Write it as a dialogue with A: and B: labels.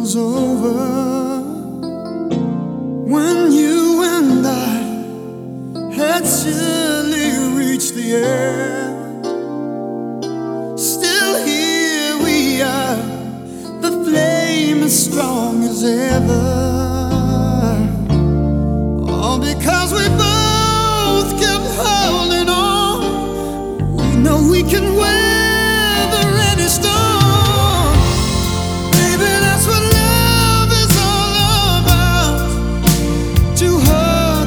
A: was over when you and I had surely reached the end. Still here we are, the flame as strong as ever. All because we both kept holding on. We know we can wait.